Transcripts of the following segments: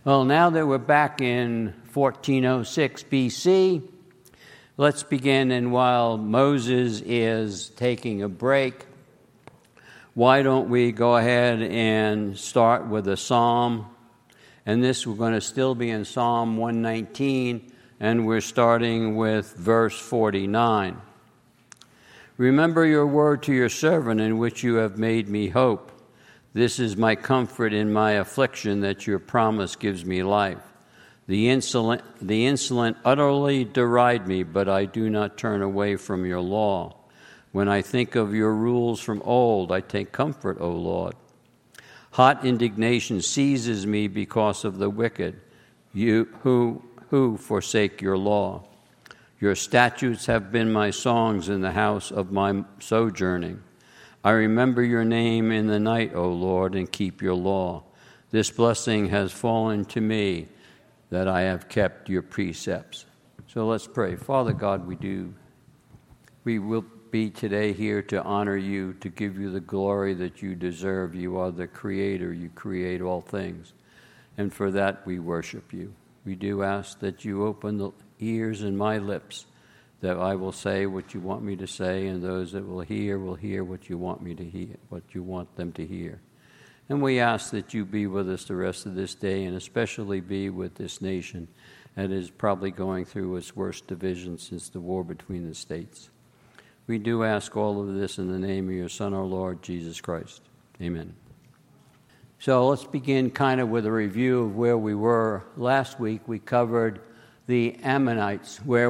Well, now that we're back in 1406 BC, let's begin. And while Moses is taking a break, why don't we go ahead and start with a psalm? And this, we're going to still be in Psalm 119, and we're starting with verse 49. Remember your word to your servant in which you have made me hope. This is my comfort in my affliction, that your promise gives me life. The insolent utterly deride me, but I do not turn away from your law. When I think of your rules from old, I take comfort, O Lord. Hot indignation seizes me because of the wicked, you who forsake your law. Your statutes have been my songs in the house of my sojourning. I remember your name in the night, O Lord, and keep your law. This blessing has fallen to me, that I have kept your precepts. So let's pray. Father God, we will be today here to honor you, to give you the glory that you deserve. You are the creator. You create all things. And for that, we worship you. We do ask that you open the ears in my lips, that I will say what you want me to say, and those that will hear what you want me to hear, what you want them to hear. And we ask that you be with us the rest of this day, and especially be with this nation that is probably going through its worst division since the war between the states. We do ask all of this in the name of your Son, our Lord, Jesus Christ. Amen. So let's begin kind of with a review of where we were. Last week we covered the Ammonites, where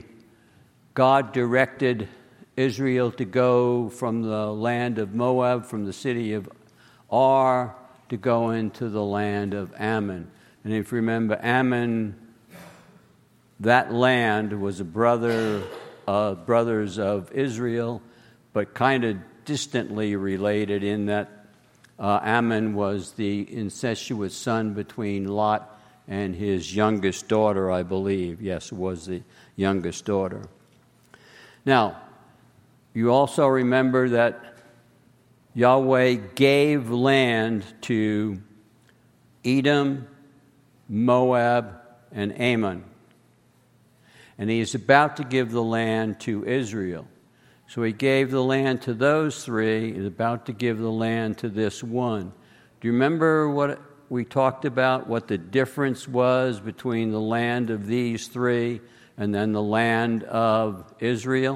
God directed Israel to go from the land of Moab, from the city of Ar, to go into the land of Ammon. And if you remember, Ammon, that land was a brothers of Israel, but kind of distantly related in that Ammon was the incestuous son between Lot and his youngest daughter, I believe. Yes, it was the youngest daughter. Now, you also remember that Yahweh gave land to Edom, Moab, and Ammon. And he is about to give the land to Israel. So he gave the land to those three. He's about to give the land to this one. Do you remember what we talked about, what the difference was between the land of these three and then the land of Israel?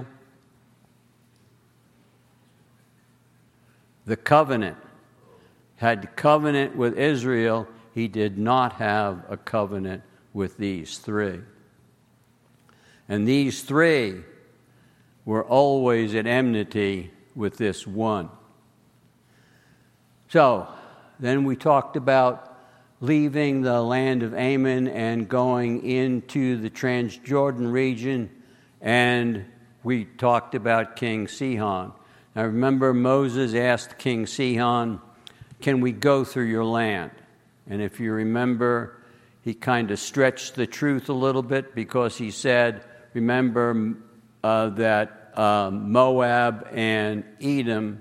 The covenant. Had covenant with Israel, he did not have a covenant with these three. And these three were always at enmity with this one. So, then we talked about leaving the land of Ammon and going into the Transjordan region, and we talked about King Sihon. Now remember, Moses asked King Sihon, can we go through your land? And if you remember, he kind of stretched the truth a little bit, because he said, remember that Moab and Edom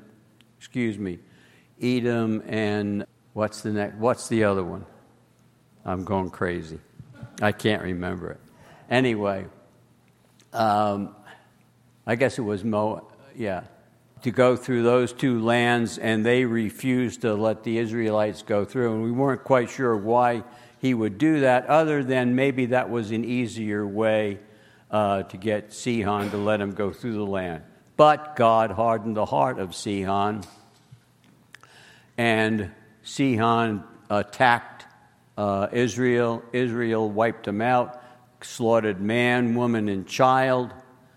and what's the other one? I'm going crazy. I can't remember it. Anyway, I guess it was Moab, yeah, to go through those two lands, and they refused to let the Israelites go through. And we weren't quite sure why he would do that, other than maybe that was an easier way to get Sihon to let him go through the land. But God hardened the heart of Sihon, and Sihon attacked Israel. Israel wiped him out, slaughtered man, woman, and child,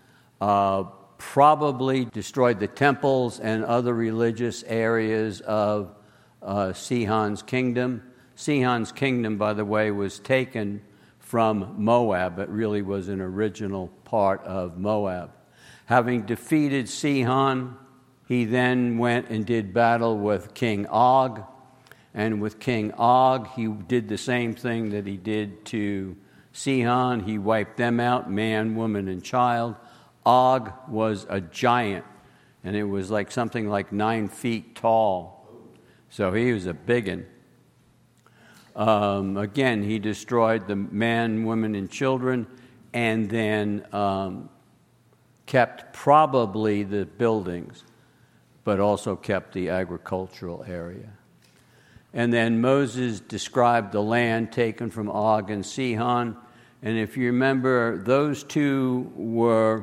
probably destroyed the temples and other religious areas of Sihon's kingdom. Sihon's kingdom, by the way, was taken from Moab. It really was an original part of Moab. Having defeated Sihon, he then went and did battle with King Og. And with King Og, he did the same thing that he did to Sihon. He wiped them out, man, woman, and child. Og was a giant, and it was like something like 9 feet tall. So he was a biggin. Again, he destroyed the men, women, and children, and then kept probably the buildings, but also kept the agricultural area. And then Moses described the land taken from Og and Sihon. And if you remember, those two were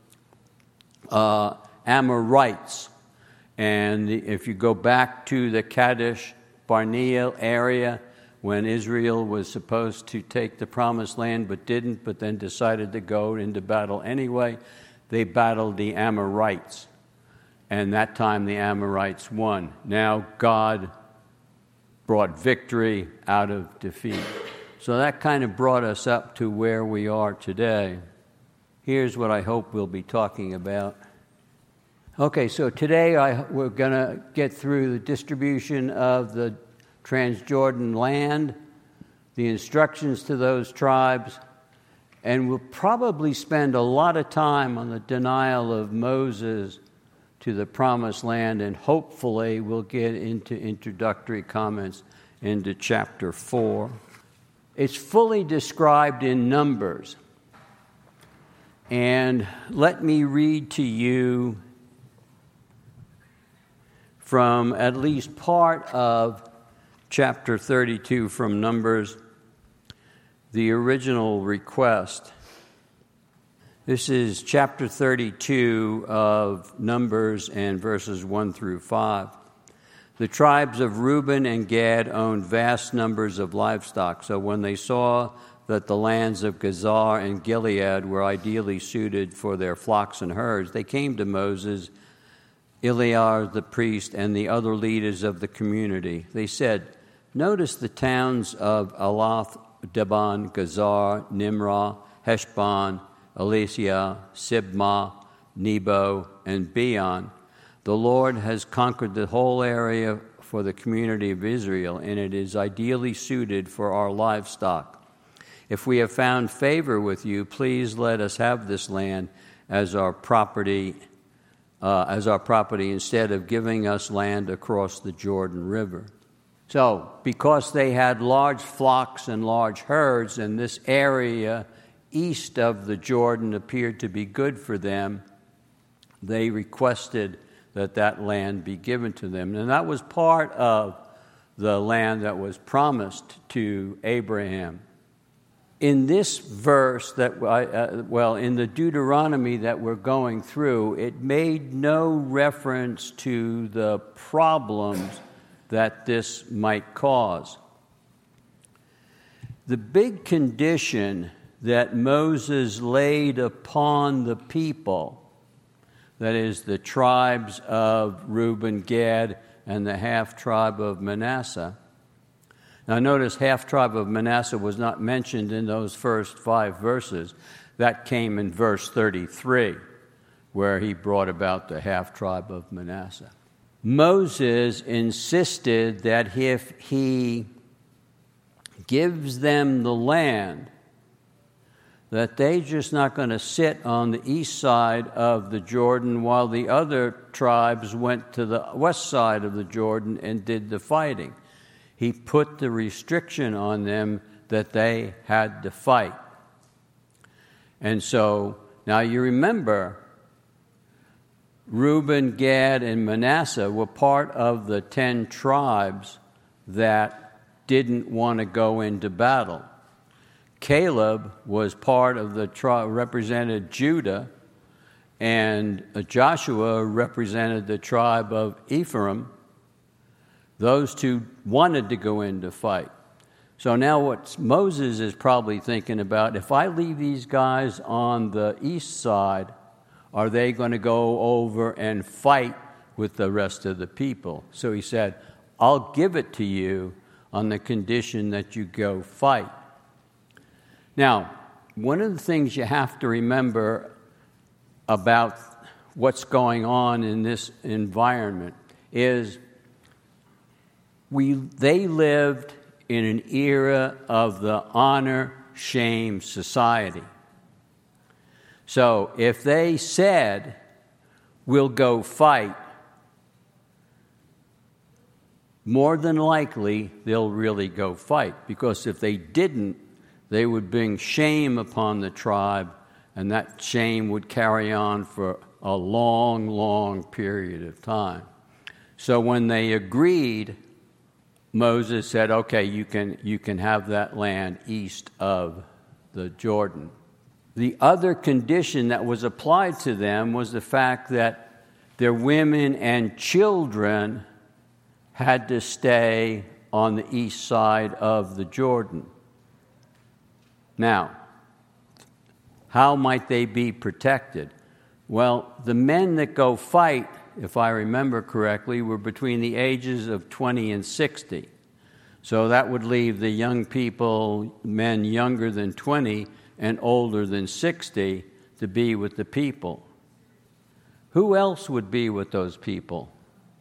Amorites. And if you go back to the Kadesh Barnea area, when Israel was supposed to take the promised land but didn't, but then decided to go into battle anyway, they battled the Amorites. And that time the Amorites won. Now God brought victory out of defeat. So that kind of brought us up to where we are today. Here's what I hope we'll be talking about. Okay, so today we're going to get through the distribution of the Transjordan land, the instructions to those tribes, and we'll probably spend a lot of time on the denial of Moses to the promised land, and hopefully we'll get into introductory comments into chapter 4. It's fully described in Numbers. And let me read to you from at least part of chapter 32 from Numbers, the original request. This is chapter 32 of Numbers and verses 1 through 5. The tribes of Reuben and Gad owned vast numbers of livestock, so when they saw that the lands of Gazar and Gilead were ideally suited for their flocks and herds, they came to Moses, Eleazar the priest, and the other leaders of the community. They said, "Notice the towns of Elath, Dibon, Gazar, Nimrah, Heshbon, Elishah, Sibmah, Nebo, and Beon. The Lord has conquered the whole area for the community of Israel, and it is ideally suited for our livestock. If we have found favor with you, please let us have this land as our property instead of giving us land across the Jordan River." So, because they had large flocks and large herds, and this area east of the Jordan appeared to be good for them, they requested that land be given to them. And that was part of the land that was promised to Abraham. In this verse, in the Deuteronomy that we're going through, it made no reference to the problems that this might cause. The big condition that Moses laid upon the people, that is, the tribes of Reuben, Gad, and the half-tribe of Manasseh. Now notice half-tribe of Manasseh was not mentioned in those first 5 verses. That came in verse 33, where he brought about the half-tribe of Manasseh. Moses insisted that if he gives them the land, that they're just not going to sit on the east side of the Jordan while the other tribes went to the west side of the Jordan and did the fighting. He put the restriction on them that they had to fight. And so, now you remember, Reuben, Gad, and Manasseh were part of the 10 tribes that didn't want to go into battle. Caleb was part of the tribe, represented Judah, and Joshua represented the tribe of Ephraim. Those two wanted to go in to fight. So now what Moses is probably thinking about, if I leave these guys on the east side, are they going to go over and fight with the rest of the people? So he said, I'll give it to you on the condition that you go fight. Now, one of the things you have to remember about what's going on in this environment is they lived in an era of the honor-shame society. So if they said, we'll go fight, more than likely they'll really go fight, because if they didn't, they would bring shame upon the tribe, and that shame would carry on for a long, long period of time. So when they agreed, Moses said, okay, you can have that land east of the Jordan. The other condition that was applied to them was the fact that their women and children had to stay on the east side of the Jordan. Now, how might they be protected? Well, the men that go fight, if I remember correctly, were between the ages of 20 and 60. So that would leave the young people, men younger than 20 and older than 60, to be with the people. Who else would be with those people?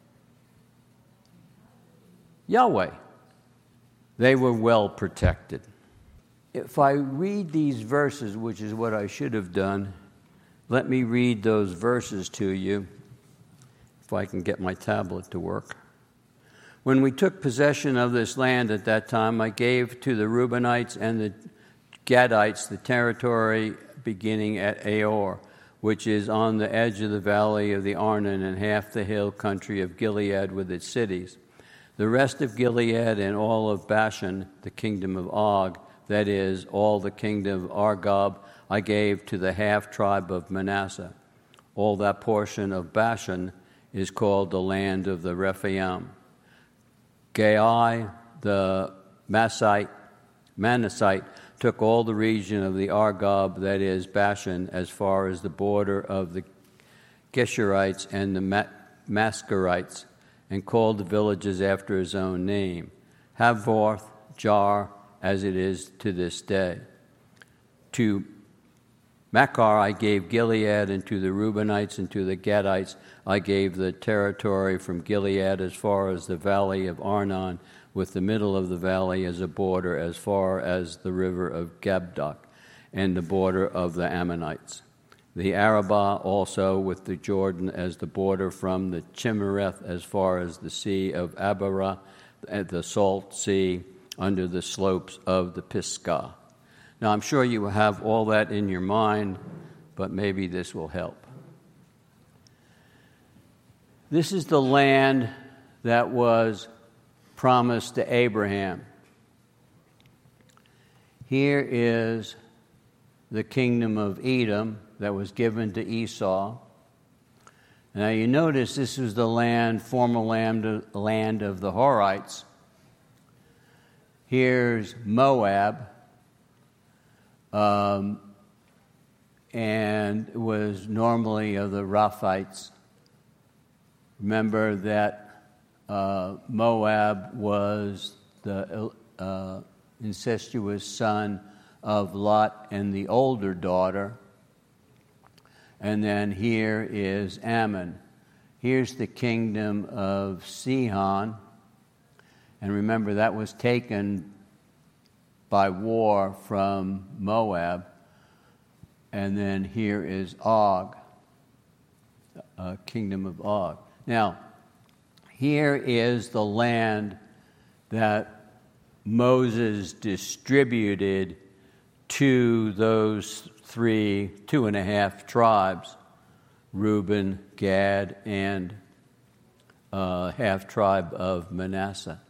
Yahweh. They were well protected. If I read these verses, which is what I should have done, let me read those verses to you, if I can get my tablet to work. When we took possession of this land at that time, I gave to the Reubenites and the Gadites the territory beginning at Aor, which is on the edge of the valley of the Arnon and half the hill country of Gilead with its cities. The rest of Gilead and all of Bashan, the kingdom of Og, that is, all the kingdom of Argob, I gave to the half-tribe of Manasseh. All that portion of Bashan is called the land of the Rephaim. Gai, the Manassite, took all the region of the Argob, that is, Bashan, as far as the border of the Geshurites and the Mascherites, and called the villages after his own name, Havvorth, Jar, as it is to this day. To Machar I gave Gilead, and to the Reubenites and to the Gadites I gave the territory from Gilead as far as the valley of Arnon, with the middle of the valley as a border as far as the river of Gabdoc, and the border of the Ammonites. The Arabah also with the Jordan as the border from the Chimereth as far as the sea of Abarah, the salt sea, under the slopes of the Pisgah. Now, I'm sure you have all that in your mind, but maybe this will help. This is the land that was promised to Abraham. Here is the kingdom of Edom that was given to Esau. Now, you notice this is the former land of the Horites. Here's Moab, and it was normally of the Raphites. Remember that Moab was the incestuous son of Lot and the older daughter. And then here is Ammon. Here's the kingdom of Sihon. And remember, that was taken by war from Moab. And then here is Og, kingdom of Og. Now, here is the land that Moses distributed to those 2.5 tribes, Reuben, Gad, and half-tribe of Manasseh.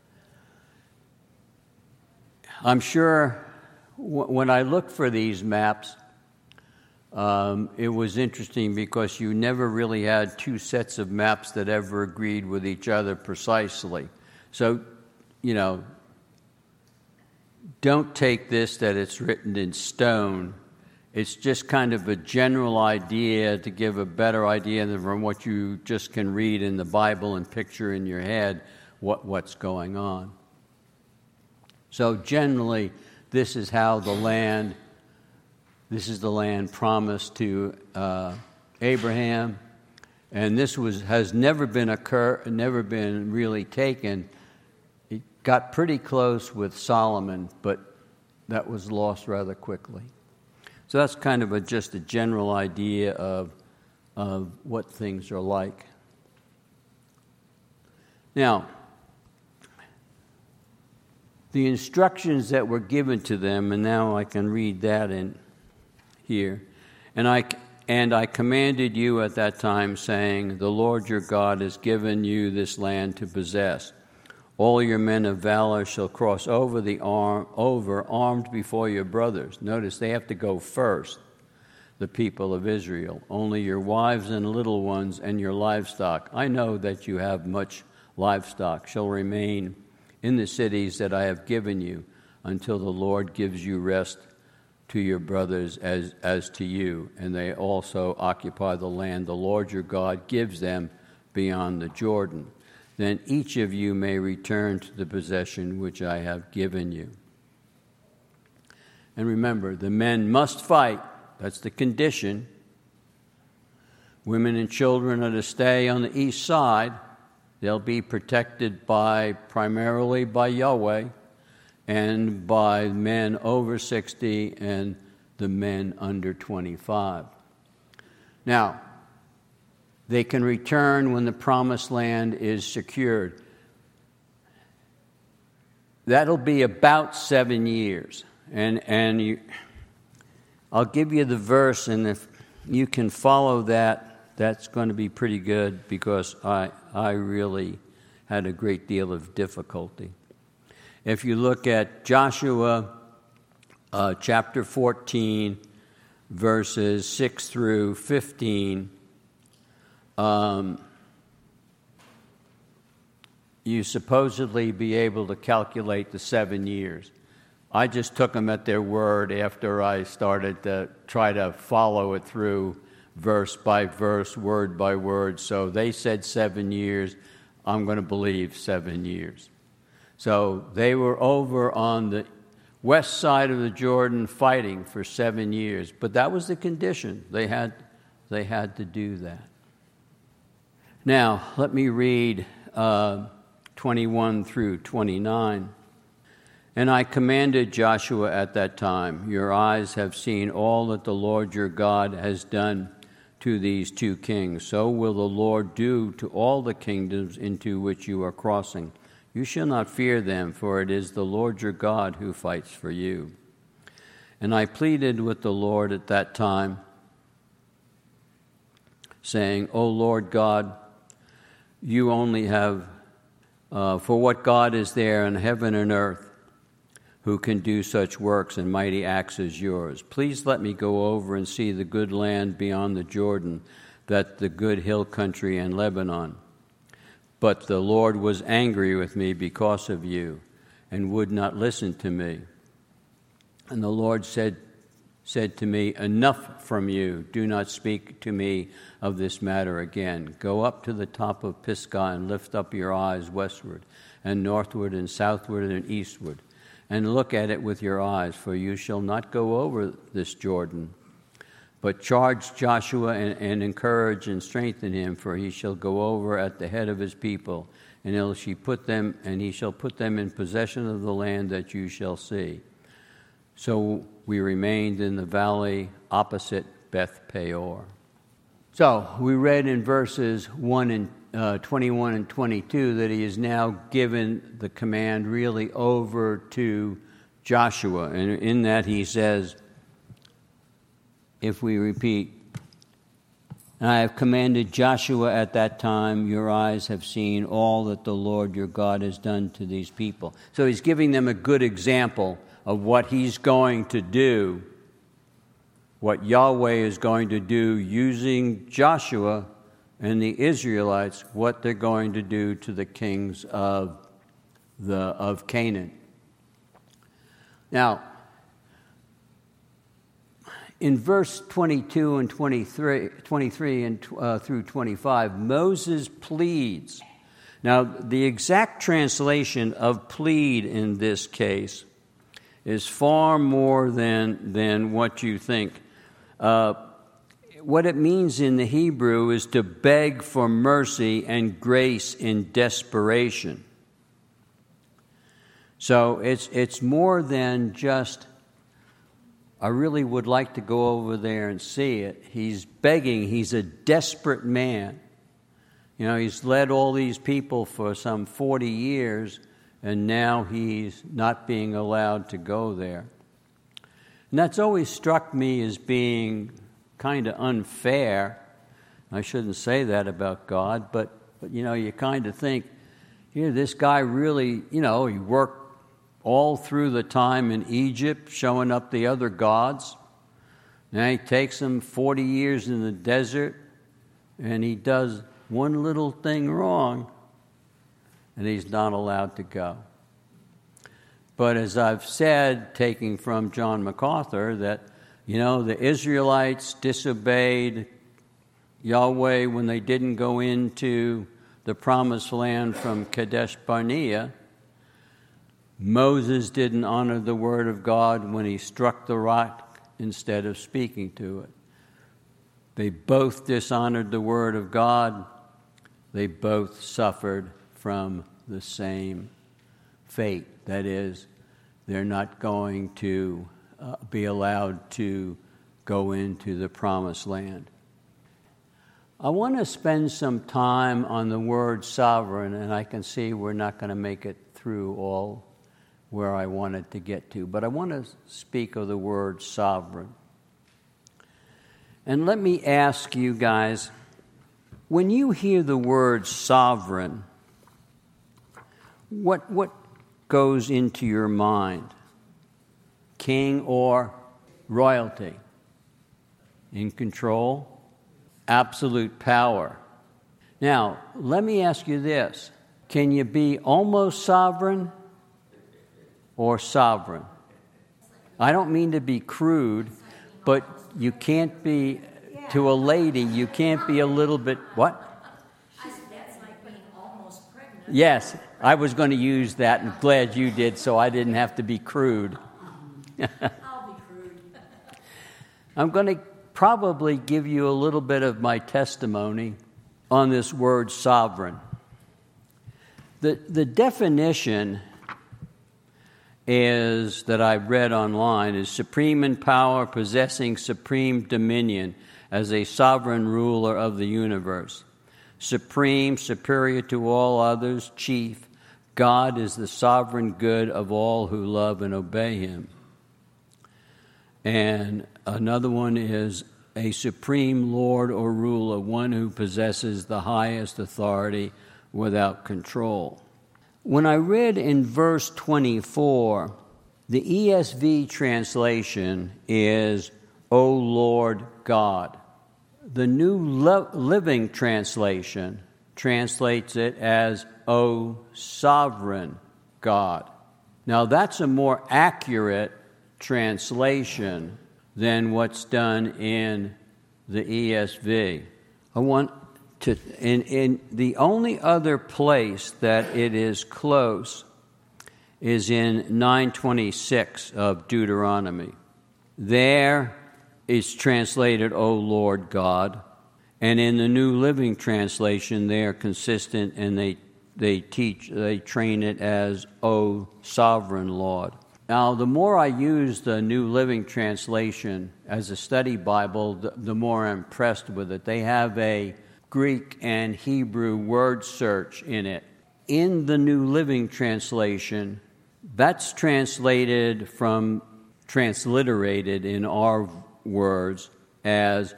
I'm sure when I looked for these maps, it was interesting because you never really had two sets of maps that ever agreed with each other precisely. So, don't take this that it's written in stone. It's just kind of a general idea to give a better idea than from what you just can read in the Bible and picture in your head what's going on. So generally, this is the land promised to Abraham, and this has never been really taken. It got pretty close with Solomon, but that was lost rather quickly. So that's kind of just a general idea of what things are like. Now, The instructions that were given to them, and now I can read that in here. And I commanded you at that time, saying, the Lord your God has given you this land to possess. All your men of valor shall cross over armed before your brothers. Notice they have to go first, the people of Israel. Only your wives and little ones and your livestock, I know that you have much livestock, shall remain in the cities that I have given you, until the Lord gives you rest to your brothers as to you, and they also occupy the land the Lord your God gives them beyond the Jordan. Then each of you may return to the possession which I have given you. And remember, the men must fight. That's the condition. Women and children are to stay on the east side. They'll be protected primarily by Yahweh and by men over 60 and the men under 25. Now, they can return when the promised land is secured. That'll be about 7 years. I'll give you the verse, and if you can follow that, that's going to be pretty good, because I really had a great deal of difficulty. If you look at Joshua chapter 14, verses 6 through 15, you supposedly be able to calculate the 7 years. I just took them at their word after I started to try to follow it through verse by verse, word by word. So they said 7 years. I'm going to believe 7 years. So they were over on the west side of the Jordan fighting for 7 years. But that was the condition. They had to do that. Now, let me read 21 through 29. And I commanded Joshua at that time, your eyes have seen all that the Lord your God has done to these two kings. So will the Lord do to all the kingdoms into which you are crossing. You shall not fear them, for it is the Lord your God who fights for you. And I pleaded with the Lord at that time, saying, O Lord God, you only have, for what God is there in heaven and earth, who can do such works and mighty acts as yours. Please let me go over and see the good land beyond the Jordan, that the good hill country and Lebanon. But the Lord was angry with me because of you, and would not listen to me. And the Lord said to me, enough from you. Do not speak to me of this matter again. Go up to the top of Pisgah and lift up your eyes westward and northward and southward and eastward, and look at it with your eyes, for you shall not go over this Jordan. But charge Joshua and encourage and strengthen him, for he shall go over at the head of his people, and he shall put them in possession of the land that you shall see. So we remained in the valley opposite Beth Peor. So we read in verses 21 and 22 that he is now given the command really over to Joshua. And in that he says, if we repeat, and I have commanded Joshua at that time, your eyes have seen all that the Lord your God has done to these people. So he's giving them a good example of what he's going to do, what Yahweh is going to do using Joshua and the Israelites, what they're going to do to the kings of Canaan. Now, in verse 22 and 23 and through 25, Moses pleads. Now, the exact translation of plead in this case is far more than what you think. What it means in the Hebrew is to beg for mercy and grace in desperation. So it's more than just, I really would like to go over there and see it. He's begging. He's a desperate man. You know, he's led all these people for some 40 years, and now he's not being allowed to go there. And that's always struck me as being kind of unfair. I shouldn't say that about God, but you kind of think, this guy really, he worked all through the time in Egypt, showing up the other gods. Now he takes them 40 years in the desert, and he does one little thing wrong, and he's not allowed to go. But as I've said, taking from John MacArthur, that, the Israelites disobeyed Yahweh when they didn't go into the promised land from Kadesh Barnea. Moses didn't honor the word of God when he struck the rock instead of speaking to it. They both dishonored the word of God. They both suffered from the same fate. That is, they're not going to be allowed to go into the promised land. I want to spend some time on the word sovereign, and I can see we're not going to make it through all where I wanted to get to, but I want to speak of the word sovereign. And let me ask you guys, when you hear the word sovereign, what goes into your mind? King or royalty? In control? Absolute power. Now, let me ask you this. Can you be almost sovereign or sovereign? I don't mean to be crude, but you can't be, to a lady, you can't be a little bit, what? I said that's like being almost pregnant. Yes, I was going to use that, and glad you did, so I didn't have to be crude. I'll be crude. I'm going to probably give you a little bit of my testimony on this word sovereign. The definition is, that I read online, is supreme in power, possessing supreme dominion as a sovereign ruler of the universe. Supreme, superior to all others, chief. God is the sovereign good of all who love and obey him. And another one is a supreme lord or ruler, one who possesses the highest authority without control. When I read in verse 24, the ESV translation is, O Lord God. The New Living Translation translates it as, O Sovereign God. Now that's a more accurate translation than what's done in the ESV. I want to, in the only other place that it is close is in 9:26 of Deuteronomy. There it's translated, O Lord God, and in the New Living Translation they are consistent, and they train it as, O Sovereign Lord. Now, the more I use the New Living Translation as a study Bible, the more I'm impressed with it. They have a Greek and Hebrew word search in it. In the New Living Translation, that's translated transliterated in our words as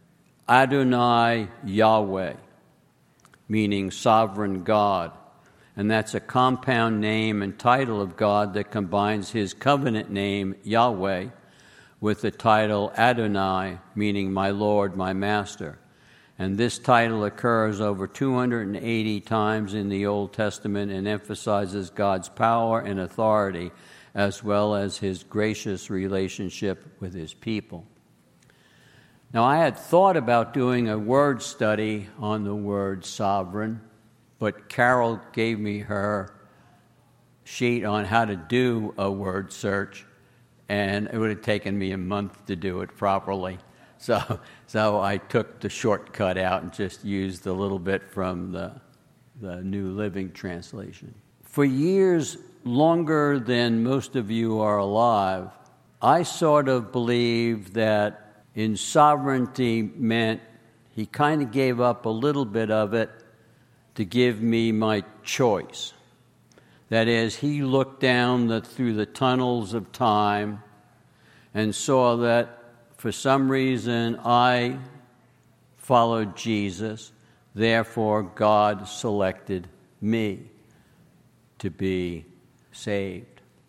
Adonai Yahweh, meaning sovereign God. And that's a compound name and title of God that combines his covenant name, Yahweh, with the title Adonai, meaning my Lord, my Master. And this title occurs over 280 times in the Old Testament and emphasizes God's power and authority, as well as his gracious relationship with his people. Now, I had thought about doing a word study on the word sovereign, but Carol gave me her sheet on how to do a word search, and it would have taken me a month to do it properly. So I took the shortcut out and just used a little bit from the New Living Translation. For years, longer than most of you are alive, I sort of believed that in sovereignty meant he kind of gave up a little bit of it to give me my choice. That is, he looked down through the tunnels of time and saw that for some reason I followed Jesus, therefore God selected me to be saved.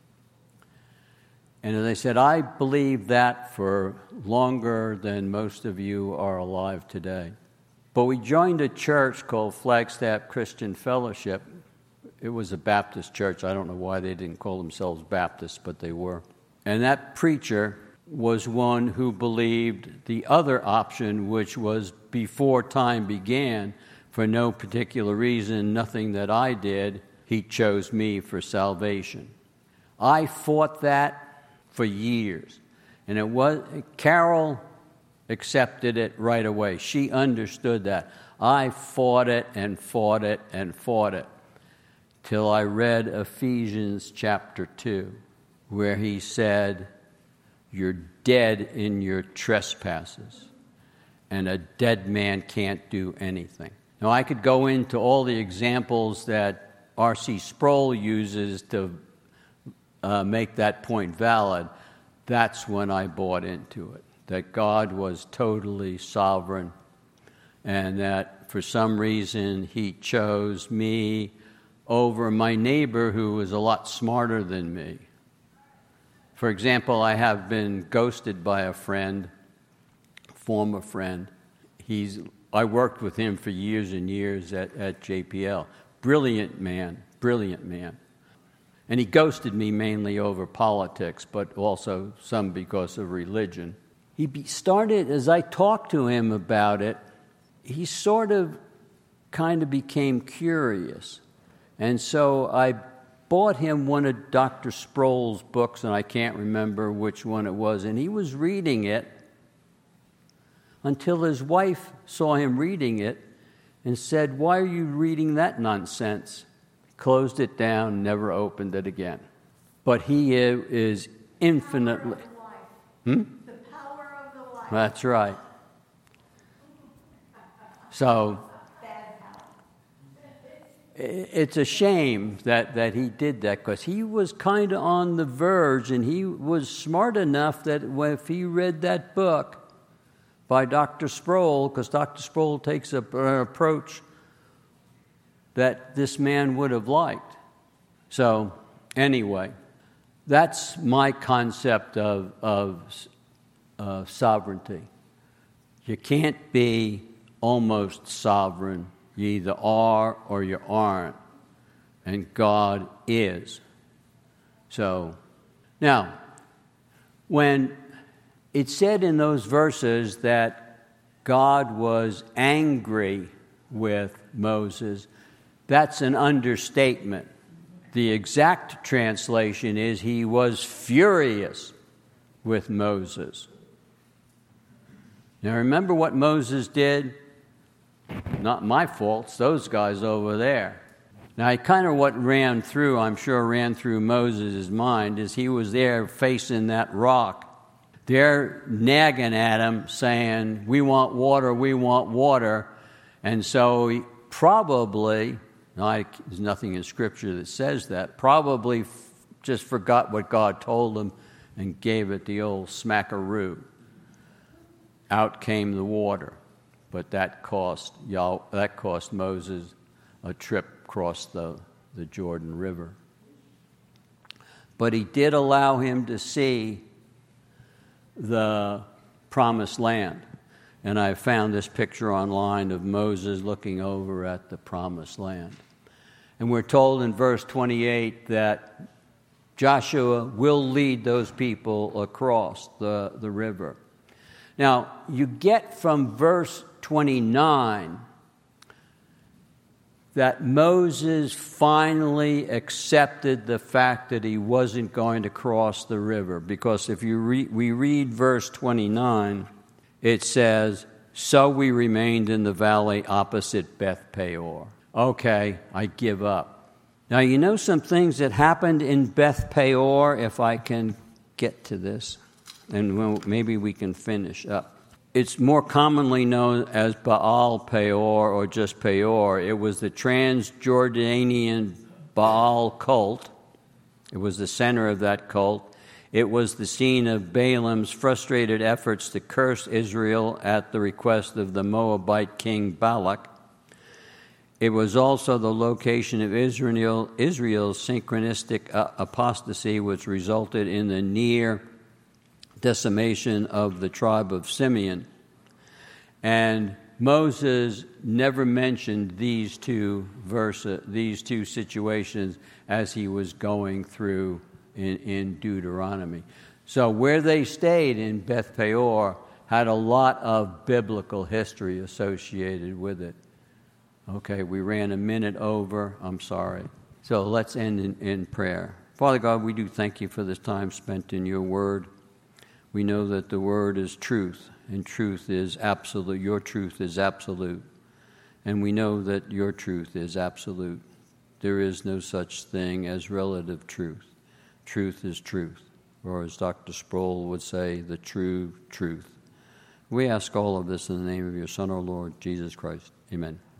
And as I said, I believe that for longer than most of you are alive today. But we joined a church called Flagstaff Christian Fellowship. It was a Baptist church. I don't know why they didn't call themselves Baptists, but they were. And that preacher was one who believed the other option, which was before time began, for no particular reason, nothing that I did, he chose me for salvation. I fought that for years. And Carol accepted it right away. She understood that. I fought it and fought it and fought it till I read Ephesians chapter 2, where he said, you're dead in your trespasses, and a dead man can't do anything. Now, I could go into all the examples that R.C. Sproul uses to make that point valid. That's when I bought into it, that God was totally sovereign and that for some reason he chose me over my neighbor who was a lot smarter than me. For example, I have been ghosted by a friend, former friend. I worked with him for years and years at JPL. Brilliant man. And he ghosted me mainly over politics, but also some because of religion. He started, as I talked to him about it, he sort of kind of became curious. And so I bought him one of Dr. Sproul's books, and I can't remember which one it was, and he was reading it until his wife saw him reading it and said, "Why are you reading that nonsense?" Closed it down, never opened it again. But he is infinitely... The power of the life. That's right. So it's a shame that he did that, because he was kind of on the verge, and he was smart enough that if he read that book by Dr. Sproul, because Dr. Sproul takes an approach that this man would have liked. So anyway, that's my concept of sovereignty. You can't be almost sovereign. You either are or you aren't. And God is. So, now, when it said in those verses that God was angry with Moses, that's an understatement. The exact translation is he was furious with Moses. Now remember what Moses did? Not my fault, it's those guys over there. Now what ran through Moses' mind is he was there facing that rock. They're nagging at him saying, we want water. And so he probably... there's nothing in Scripture that says that. Probably just forgot what God told him and gave it the old smackaroo. Out came the water, but that cost Moses a trip across the Jordan River. But he did allow him to see the promised land. And I found this picture online of Moses looking over at the promised land. And we're told in verse 28 that Joshua will lead those people across the river. Now, you get from verse 29 that Moses finally accepted the fact that he wasn't going to cross the river. Because if we read verse 29, it says, so we remained in the valley opposite Beth Peor. Okay, I give up. Now, you know some things that happened in Beth Peor, if I can get to this, and maybe we can finish up. It's more commonly known as Baal Peor or just Peor. It was the Transjordanian Baal cult. It was the center of that cult. It was the scene of Balaam's frustrated efforts to curse Israel at the request of the Moabite king Balak. It was also the location of Israel's synchronistic apostasy, which resulted in the near decimation of the tribe of Simeon. And Moses never mentioned these two situations as he was going through in Deuteronomy. So where they stayed in Beth Peor had a lot of biblical history associated with it. Okay, we ran a minute over. I'm sorry. So let's end in prayer. Father God, we do thank you for this time spent in your word. We know that the word is truth, and truth is absolute. Your truth is absolute. And we know that your truth is absolute. There is no such thing as relative truth. Truth is truth. Or as Dr. Sproul would say, the true truth. We ask all of this in the name of your Son, our Lord, Jesus Christ. Amen.